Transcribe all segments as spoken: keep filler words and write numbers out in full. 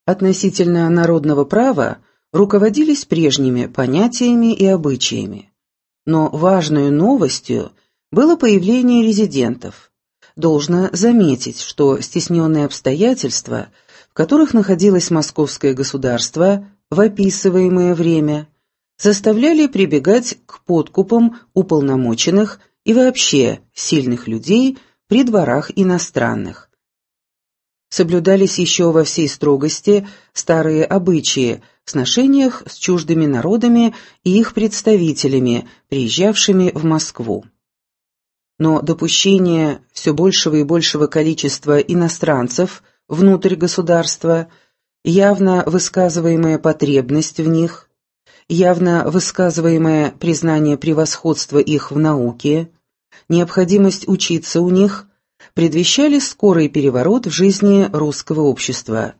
относительно народного права руководились прежними понятиями и обычаями. Но важной новостью было появление резидентов. Должно заметить, что стесненные обстоятельства, в которых находилось московское государство в описываемое время, заставляли прибегать к подкупам уполномоченных и вообще сильных людей при дворах иностранных. Соблюдались еще во всей строгости старые обычаи в сношениях с чуждыми народами и их представителями, приезжавшими в Москву. Но допущение все большего и большего количества иностранцев внутрь государства, явно высказываемая потребность в них, явно высказываемое признание превосходства их в науке, необходимость учиться у них, предвещали скорый переворот в жизни русского общества.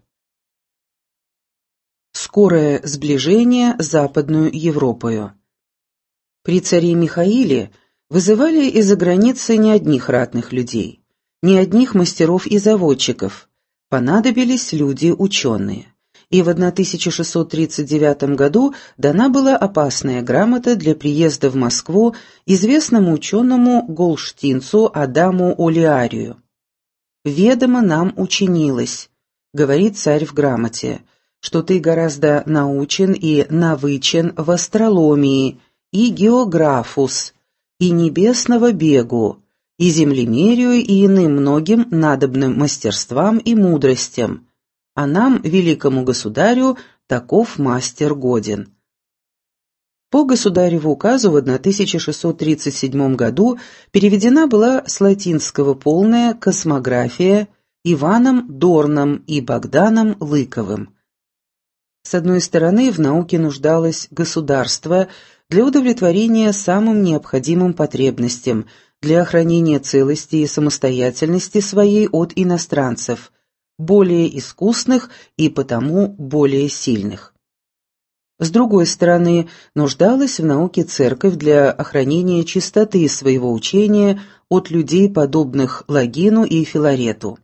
Скорое сближение с Западную Европою. При царе Михаиле вызывали из-за границы не одних ратных людей, не одних мастеров и заводчиков, понадобились люди-ученые. И в тысяча шестьсот тридцать девятом году дана была опасная грамота для приезда в Москву известному ученому голштинцу Адаму Олиарию. «Ведомо нам учинилось», — говорит царь в грамоте, «что ты гораздо научен и навычен в астрологии, и географус, и небесного бегу, и землемерию, и иным многим надобным мастерствам и мудростям, а нам, великому государю, таков мастер годен». По государеву указу в тысяча шестьсот тридцать седьмом году переведена была с латинского полная космография Иваном Дорном и Богданом Лыковым. С одной стороны, в науке нуждалось государство для удовлетворения самым необходимым потребностям, для охранения целости и самостоятельности своей от иностранцев, более искусных и потому более сильных. С другой стороны, нуждалась в науке церковь для охранения чистоты своего учения от людей, подобных Логину и Филарету.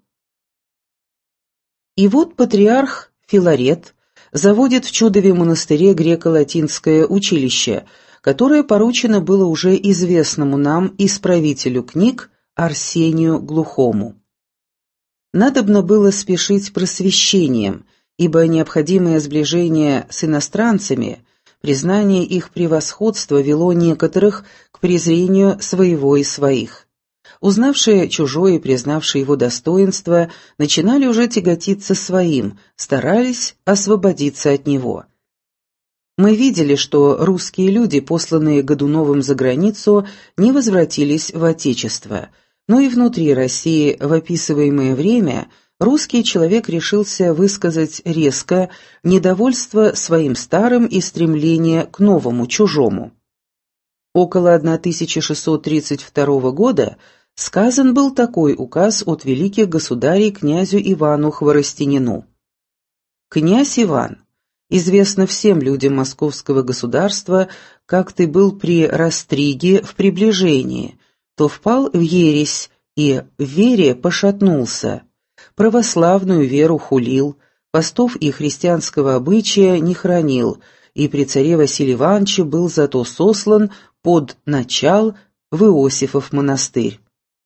И вот патриарх Филарет заводит в Чудове монастыре греко-латинское училище, которое поручено было уже известному нам исправителю книг Арсению Глухому. Надобно было спешить просвещением, ибо необходимое сближение с иностранцами, признание их превосходства вело некоторых к презрению своего и своих. Узнавшие чужое и признавшие его достоинство, начинали уже тяготиться своим, старались освободиться от него. Мы видели, что русские люди, посланные Годуновым за границу, не возвратились в Отечество, но и внутри России в описываемое время русский человек решился высказать резко недовольство своим старым и стремление к новому, чужому. Около тысяча шестьсот тридцать второго года сказан был такой указ от великих государей князю Ивану Хворостинину. «Князь Иван, известно всем людям московского государства, как ты был при Растриге в приближении, то впал в ересь и в вере пошатнулся, православную веру хулил, постов и христианского обычая не хранил, и при царе Василии Ивановиче был зато сослан под начал в Иосифов монастырь.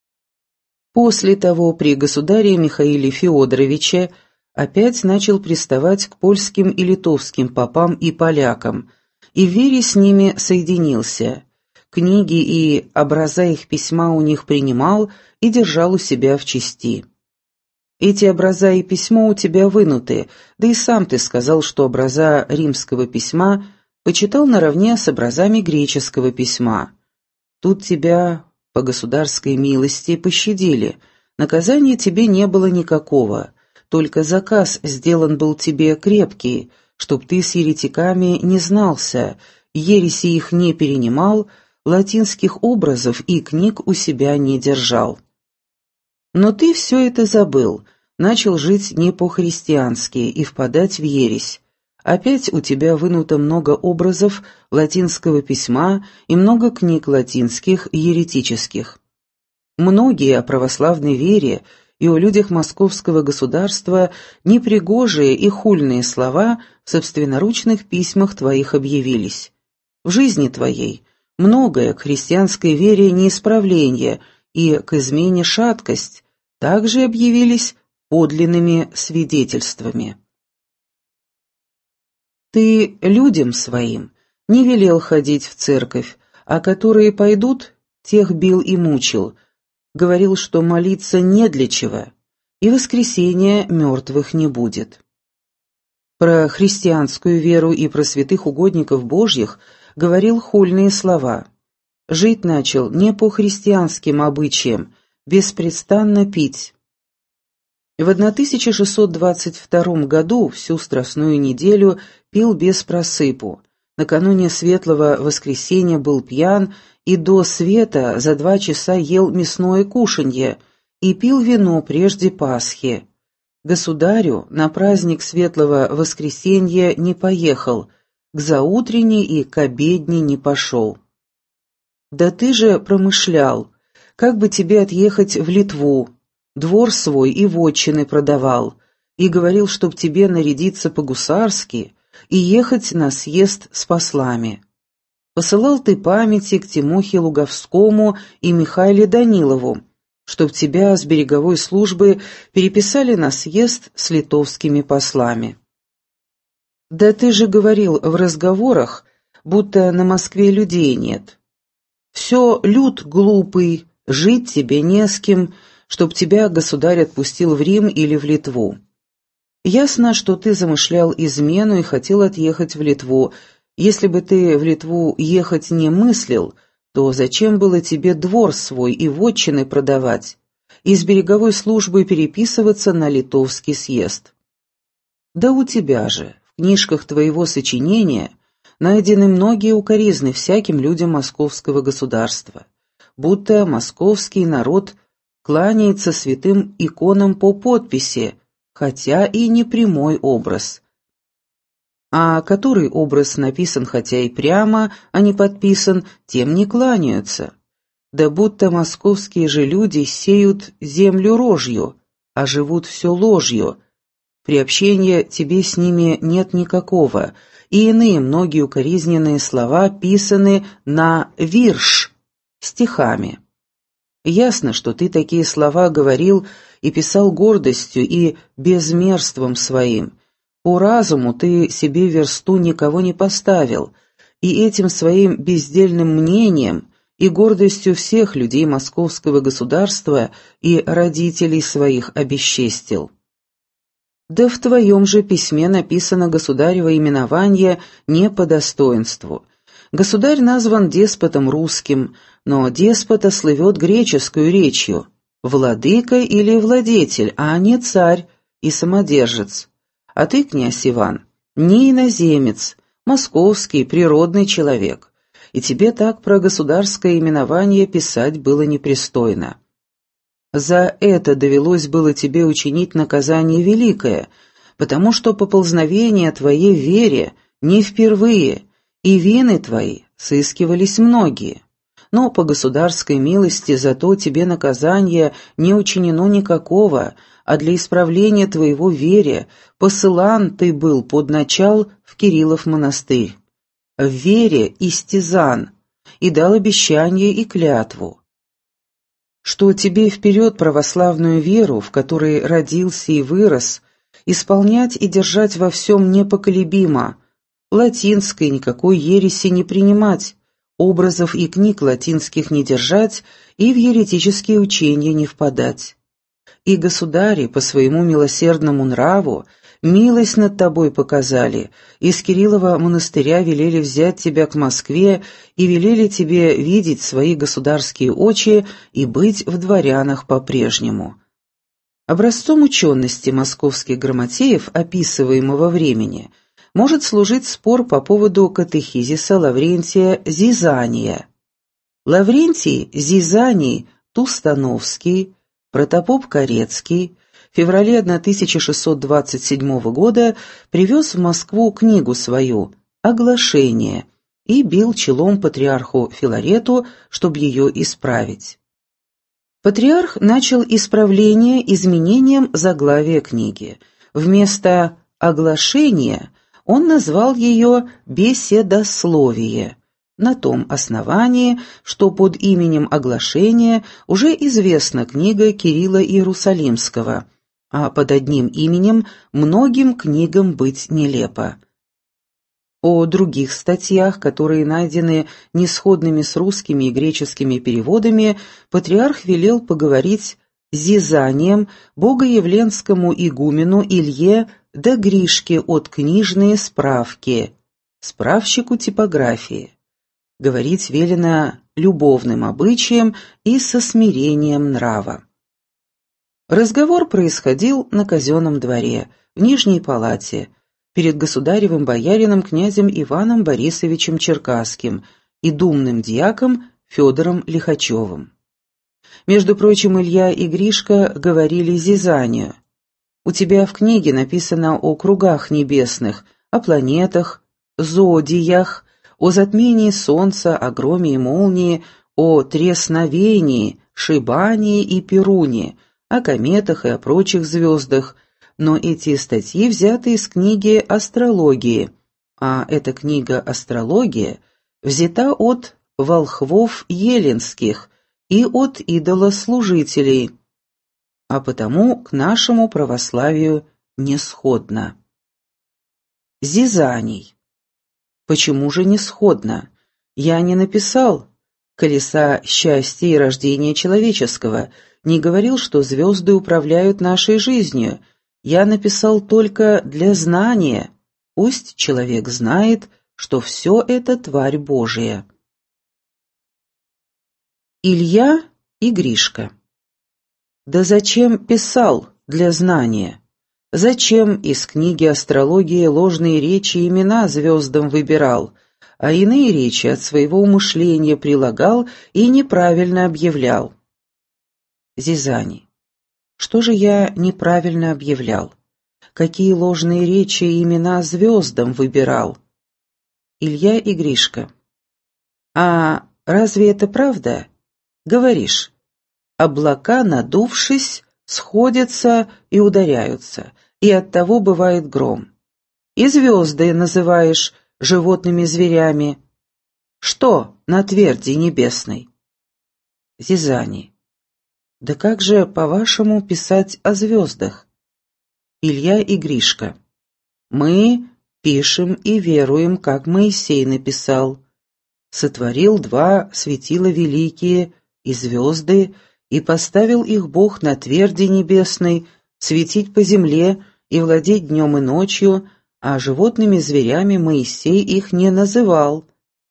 После того при государе Михаиле Феодоровиче опять начал приставать к польским и литовским попам и полякам, и в вере с ними соединился, книги и образа их письма у них принимал и держал у себя в чести. Эти образа и письмо у тебя вынуты, да и сам ты сказал, что образа римского письма почитал наравне с образами греческого письма. Тут тебя по государской милости пощадили, наказания тебе не было никакого, только заказ сделан был тебе крепкий, чтоб ты с еретиками не знался, ереси их не перенимал, латинских образов и книг у себя не держал. Но ты все это забыл, начал жить не по-христиански и впадать в ересь. Опять у тебя вынуто много образов латинского письма и много книг латинских еретических. Многие о православной вере и о людях московского государства непригожие и хульные слова в собственноручных письмах твоих объявились. В жизни твоей многое к христианской вере неисправление и к измене шаткость также объявились подлинными свидетельствами. Ты людям своим не велел ходить в церковь, а которые пойдут, тех бил и мучил, говорил, что молиться не для чего, и воскресения мертвых не будет. Про христианскую веру и про святых угодников Божьих говорил хульные слова. Жить начал не по христианским обычаям, беспрестанно пить. В тысяча шестьсот двадцать втором году всю Страстную неделю пил без просыпу. Накануне Светлого Воскресения был пьян и до света за два часа ел мясное кушанье и пил вино прежде Пасхи. Государю на праздник Светлого Воскресенья не поехал, к заутренней и к обедне не пошел. Да ты же промышлял, как бы тебе отъехать в Литву, двор свой и вотчины продавал, и говорил, чтоб тебе нарядиться по-гусарски и ехать на съезд с послами. Посылал ты памяти к Тимохе Луговскому и Михаилу Данилову, чтоб тебя с береговой службы переписали на съезд с литовскими послами. Да ты же говорил в разговорах, будто на Москве людей нет. Все люд глупый, жить тебе не с кем, чтоб тебя государь отпустил в Рим или в Литву. Ясно, что ты замышлял измену и хотел отъехать в Литву. Если бы ты в Литву ехать не мыслил, то зачем было тебе двор свой и вотчины продавать, и с береговой службы переписываться на литовский съезд? Да у тебя же, в книжках твоего сочинения, найдены многие укоризны всяким людям московского государства, будто московский народ кланяется святым иконам по подписи, хотя и не прямой образ. А который образ написан хотя и прямо, а не подписан, тем не кланяются. Да будто московские же люди сеют землю рожью, а живут все ложью. Приобщения тебе с ними нет никакого, и иные многие укоризненные слова писаны на вирш, стихами. Ясно, что ты такие слова говорил и писал гордостью и безмерством своим. По разуму ты себе версту никого не поставил, и этим своим бездельным мнением и гордостью всех людей московского государства и родителей своих обесчестил. Да в твоем же письме написано государево именование не по достоинству. Государь назван деспотом русским, но деспота слывет греческую речью, владыка или владетель, а не царь и самодержец. А ты, князь Иван, не иноземец, московский, природный человек, и тебе так про государское именование писать было непристойно. За это довелось было тебе учинить наказание великое, потому что поползновение твоей вере не впервые, и вины твои сыскивались многие. Но по государской милости зато тебе наказание не учинено никакого, а для исправления твоего вере посылан ты был под начал в Кириллов монастырь. В вере истязан, и дал обещание и клятву, что тебе вперед православную веру, в которой родился и вырос, исполнять и держать во всем непоколебимо, латинской никакой ереси не принимать, образов и книг латинских не держать и в еретические учения не впадать. И государи по своему милосердному нраву милость над тобой показали, из Кириллова монастыря велели взять тебя к Москве и велели тебе видеть свои государские очи и быть в дворянах по-прежнему. Образцом учености московских грамотеев описываемого времени может служить спор по поводу катехизиса Лаврентия Зизания. Лаврентий Зизаний Тустановский, протопоп Корецкий в феврале тысяча шестьсот двадцать седьмого года привез в Москву книгу свою «Оглашение» и бил челом патриарху Филарету, чтобы ее исправить. Патриарх начал исправление изменением заглавия книги. Вместо «оглашения» он назвал ее «беседословие», на том основании, что под именем оглашения уже известна книга Кирилла Иерусалимского, а под одним именем многим книгам быть нелепо. О других статьях, которые найдены несходными с русскими и греческими переводами, патриарх велел поговорить зизанием богоявленскому игумену Илье да Гришке от книжные справки, справщику типографии. Говорить велено любовным обычаем и со смирением нрава. Разговор происходил на казенном дворе, в Нижней палате, перед государевым боярином князем Иваном Борисовичем Черкасским и думным дьяком Федором Лихачевым. Между прочим, Илья и Гришка говорили зизанию. «У тебя в книге написано о кругах небесных, о планетах, зодиях, о затмении солнца, о громе и молнии, о тресновении, шибании и перуне, о кометах и о прочих звездах, но эти статьи взяты из книги «Астрологии», а эта книга «Астрология» взята от волхвов еленских и от идолослужителей, а потому к нашему православию не сходна. Зизаний. Почему же не сходно? Я не написал «Колеса счастья и рождения человеческого», не говорил, что звезды управляют нашей жизнью. Я написал только для знания. Пусть человек знает, что все это тварь Божия. Илья и Гришка. Да зачем писал для знания? Зачем из книги «Астрология» ложные речи и имена звездам выбирал, а иные речи от своего умышления прилагал и неправильно объявлял? Зизаний. Что же я неправильно объявлял? Какие ложные речи и имена звездам выбирал? Илья и Гришка. А разве это правда? Говоришь, облака, надувшись, сходятся и ударяются, и оттого бывает гром. И звезды называешь животными зверями. Что на тверди небесной? Зизаний. Да как же, по-вашему, писать о звездах? Илья и Гришка. Мы пишем и веруем, как Моисей написал. Сотворил два светила великие и звезды, и поставил их Бог на тверди небесной, светить по земле и владеть днем и ночью, а животными зверями Моисей их не называл.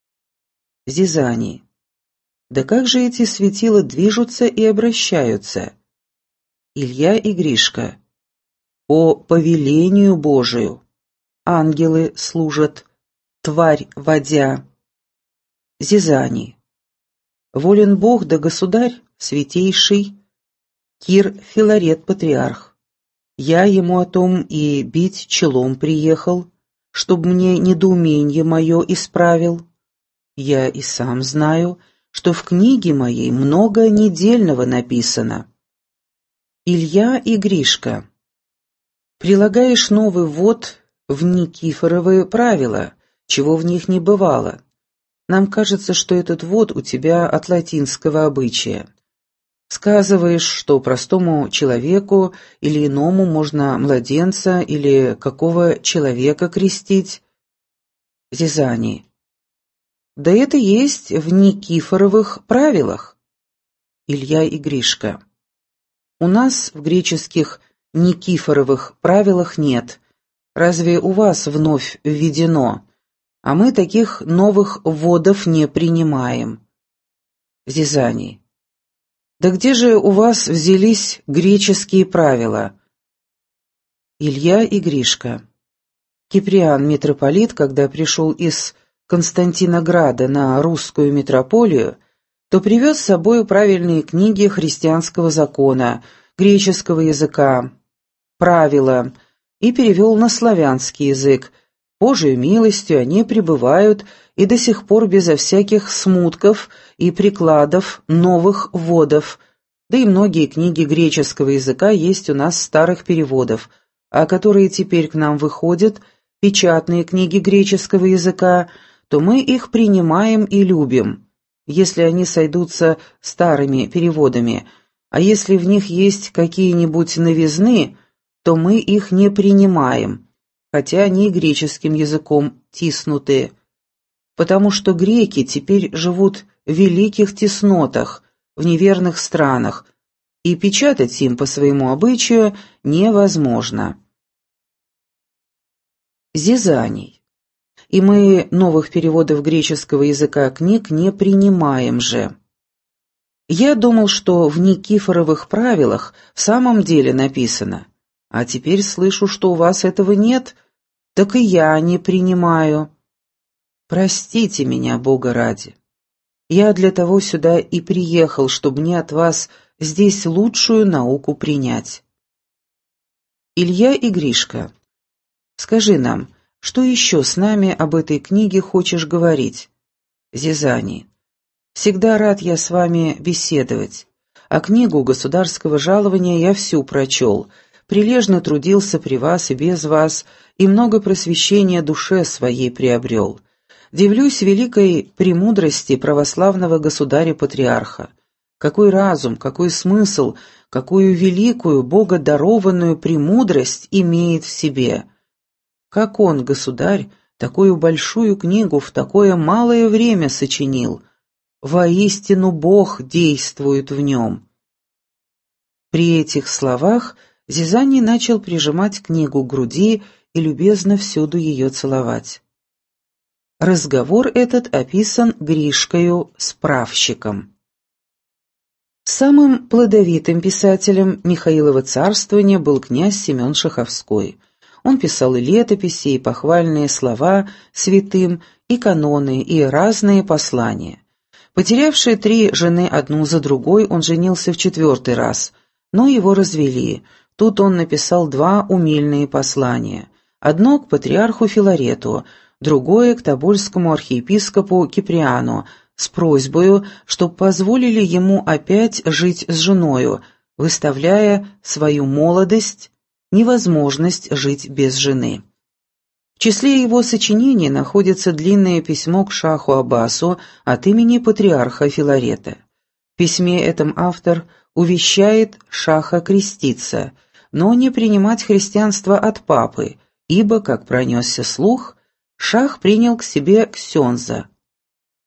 Зизаний. Да как же эти светила движутся и обращаются? Илья и Гришка. По повелению Божию. Ангелы служат, тварь водя. Зизаний. Волен Бог да государь, святейший, Кир Филарет патриарх. Я ему о том и бить челом приехал, чтоб мне недоумение мое исправил. Я и сам знаю, что в книге моей много недельного написано. Илья и Гришка. Прилагаешь новый ввод в Никифоровы правила, чего в них не бывало. Нам кажется, что этот ввод у тебя от латинского обычая. Сказываешь, что простому человеку или иному можно младенца или какого человека крестить. Зизаний. Да это есть в Никифоровых правилах. Илья и Гришка. У нас в греческих Никифоровых правилах нет. Разве у вас вновь введено? А мы таких новых вводов не принимаем. Зизаний. Да где же у вас взялись греческие правила? Илья и Гришка. Киприан, митрополит, когда пришел из Константинограда на русскую митрополию, то привез с собой правильные книги христианского закона, греческого языка, правила, и перевел на славянский язык. Божию милостью они пребывают и до сих пор безо всяких смутков и прикладов новых вводов, да и многие книги греческого языка есть у нас старых переводов, а которые теперь к нам выходят, печатные книги греческого языка, то мы их принимаем и любим, если они сойдутся старыми переводами, а если в них есть какие-нибудь новизны, то мы их не принимаем, хотя они греческим языком тиснуты, потому что греки теперь живут в великих теснотах, в неверных странах, и печатать им по своему обычаю невозможно. Зизаний. И мы новых переводов греческого языка книг не принимаем же. Я думал, что в Никифоровых правилах в самом деле написано, а теперь слышу, что у вас этого нет, так и я не принимаю. Простите меня, Бога ради. Я для того сюда и приехал, чтобы мне от вас здесь лучшую науку принять. Илья и Гришка, скажи нам, что еще с нами об этой книге хочешь говорить? Зизаний. Всегда рад я с вами беседовать. А книгу государского жалования я всю прочел, прилежно трудился при вас и без вас, и много просвещения душе своей приобрел. Дивлюсь великой премудрости православного государя-патриарха. Какой разум, какой смысл, какую великую, богодарованную премудрость имеет в себе. Как он, государь, такую большую книгу в такое малое время сочинил. Воистину Бог действует в нем. При этих словах Зизаний начал прижимать книгу к груди и любезно всюду ее целовать. Разговор этот описан Гришкою справщиком. Самым плодовитым писателем Михаилова царствования был князь Семен Шаховской. Он писал и летописи, и похвальные слова святым, и каноны, и разные послания. Потерявший три жены одну за другой, он женился в четвертый раз, но его развели. Тут он написал два умильные послания. Одно к патриарху Филарету, другое к тобольскому архиепископу Киприану, с просьбою, чтоб позволили ему опять жить с женою, выставляя свою молодость, невозможность жить без жены. В числе его сочинений находится длинное письмо к шаху Аббасу от имени патриарха Филарета. В письме этом автор увещает шаха креститься, но не принимать христианство от папы, ибо, как пронесся слух, шах принял к себе ксенза,